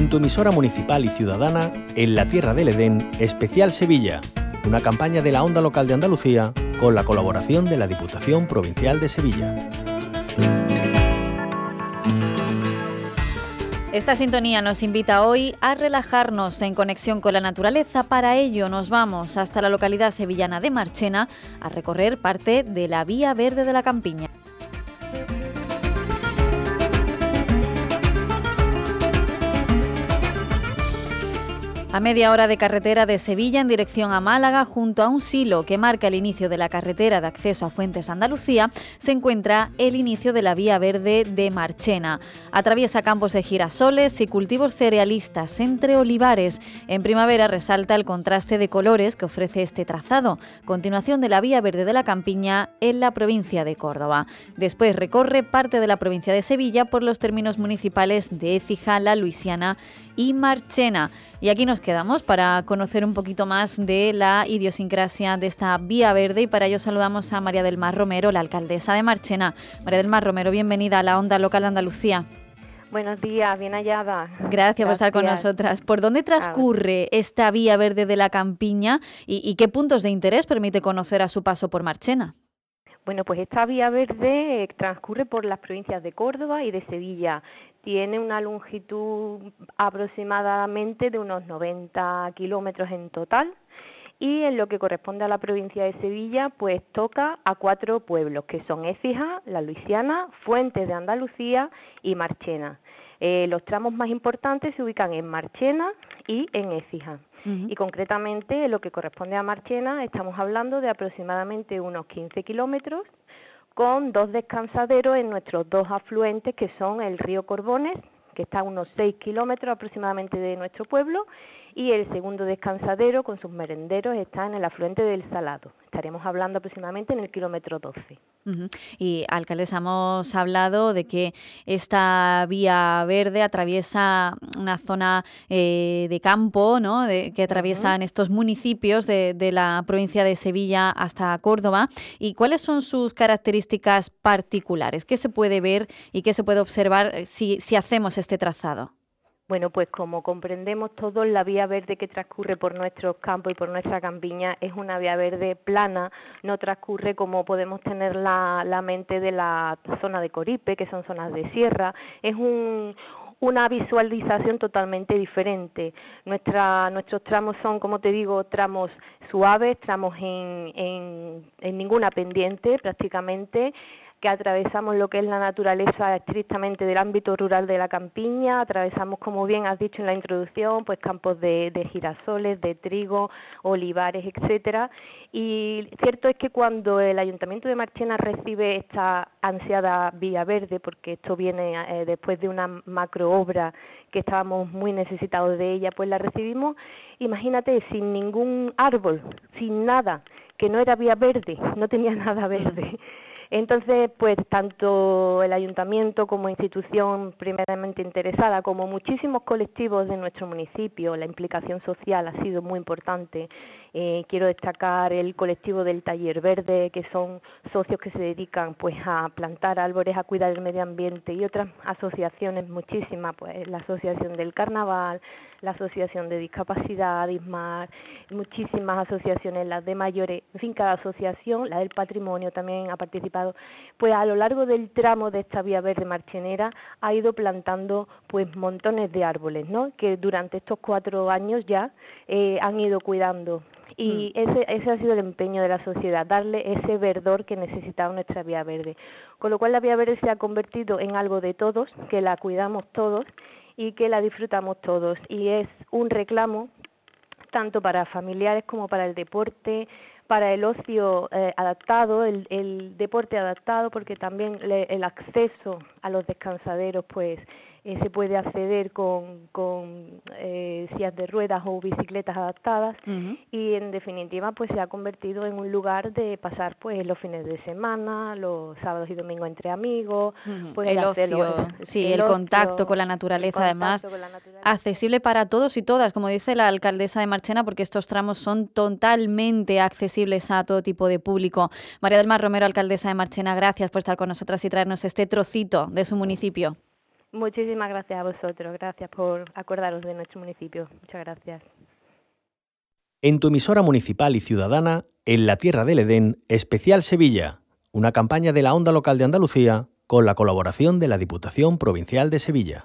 en tu emisora municipal y ciudadana, en la Tierra del Edén, Especial Sevilla, una campaña de la Onda Local de Andalucía con la colaboración de la Diputación Provincial de Sevilla. Esta sintonía nos invita hoy a relajarnos en conexión con la naturaleza. Para ello nos vamos hasta la localidad sevillana de Marchena a recorrer parte de la Vía Verde de la Campiña. A media hora de carretera de Sevilla en dirección a Málaga, junto a un silo que marca el inicio de la carretera de acceso a Fuentes de Andalucía, se encuentra el inicio de la Vía Verde de Marchena. Atraviesa campos de girasoles y cultivos cerealistas entre olivares. En primavera resalta el contraste de colores que ofrece este trazado, continuación de la Vía Verde de la Campiña en la provincia de Córdoba. Después recorre parte de la provincia de Sevilla por los términos municipales de Écija, La Luisiana y Marchena. Y aquí nos quedamos para conocer un poquito más de la idiosincrasia de esta Vía Verde, y para ello saludamos a María del Mar Romero, la alcaldesa de Marchena. María del Mar Romero, bienvenida a la Onda Local de Andalucía. Buenos días, bien hallada. Gracias por estar con nosotras. ¿Por dónde transcurre esta Vía Verde de la Campiña y qué puntos de interés permite conocer a su paso por Marchena? Bueno, pues esta Vía Verde transcurre por las provincias de Córdoba y de Sevilla. Tiene una longitud aproximadamente de unos 90 kilómetros en total, y en lo que corresponde a la provincia de Sevilla, pues toca a 4 pueblos, que son Écija, La Luisiana, Fuentes de Andalucía y Marchena. Los tramos más importantes se ubican en Marchena y en Écija. Y concretamente, en lo que corresponde a Marchena, estamos hablando de aproximadamente unos 15 kilómetros, con 2 descansaderos en nuestros 2 afluentes, que son el río Corbones, que está a unos 6 kilómetros aproximadamente de nuestro pueblo, y el segundo descansadero con sus merenderos está en el afluente del Salado. Estaremos hablando aproximadamente en el kilómetro 12. Y, alcaldesa, hemos hablado de que esta Vía Verde atraviesa una zona de campo, ¿no?, que atraviesan estos municipios de la provincia de Sevilla hasta Córdoba. ¿Y cuáles son sus características particulares? ¿Qué se puede ver y qué se puede observar si hacemos este trazado? Bueno, pues como comprendemos todos, la Vía Verde que transcurre por nuestros campos y por nuestra campiña es una Vía Verde plana, no transcurre como podemos tener la mente de la zona de Coripe, que son zonas de sierra. Es una visualización totalmente diferente. Nuestros tramos son, como te digo, tramos suaves, tramos en ninguna pendiente prácticamente, que atravesamos lo que es la naturaleza estrictamente del ámbito rural de la campiña. Atravesamos, como bien has dicho en la introducción, pues campos de girasoles, de trigo, olivares, etcétera. Y cierto es que cuando el Ayuntamiento de Marchena recibe esta ansiada Vía Verde, porque esto viene después de una macroobra que estábamos muy necesitados de ella, pues la recibimos, imagínate, sin ningún árbol, sin nada, que no era Vía Verde, no tenía nada verde. Entonces, pues tanto el ayuntamiento como institución primeramente interesada, como muchísimos colectivos de nuestro municipio, la implicación social ha sido muy importante. Quiero destacar el colectivo del Taller Verde, que son socios que se dedican pues a plantar árboles, a cuidar el medio ambiente, y otras asociaciones muchísimas, pues la Asociación del Carnaval, la Asociación de Discapacidad, ISMAR, muchísimas asociaciones, las de mayores, en fin, cada asociación, la del patrimonio también ha participado. Pues a lo largo del tramo de esta Vía Verde marchenera ha ido plantando pues montones de árboles, ¿no?, que durante estos 4 años ya han ido cuidando. Y ese ha sido el empeño de la sociedad, darle ese verdor que necesitaba nuestra Vía Verde. Con lo cual la Vía Verde se ha convertido en algo de todos, que la cuidamos todos y que la disfrutamos todos. Y es un reclamo tanto para familiares como para el deporte, para el ocio adaptado, el deporte adaptado, porque también el acceso a los descansaderos pues se puede acceder con sillas de ruedas o bicicletas adaptadas, y en definitiva pues se ha convertido en un lugar de pasar pues los fines de semana, los sábados y domingos entre amigos, pues el ocio, el contacto con la naturaleza, además accesible para todos y todas, como dice la alcaldesa de Marchena, porque estos tramos son totalmente accesibles a todo tipo de público. María del Mar Romero, alcaldesa de Marchena, gracias por estar con nosotras y traernos este trocito de su municipio. Muchísimas gracias a vosotros, gracias por acordaros de nuestro municipio. Muchas gracias. En tu emisora municipal y ciudadana, En la Tierra del Edén, Especial Sevilla, una campaña de la Onda Local de Andalucía con la colaboración de la Diputación Provincial de Sevilla.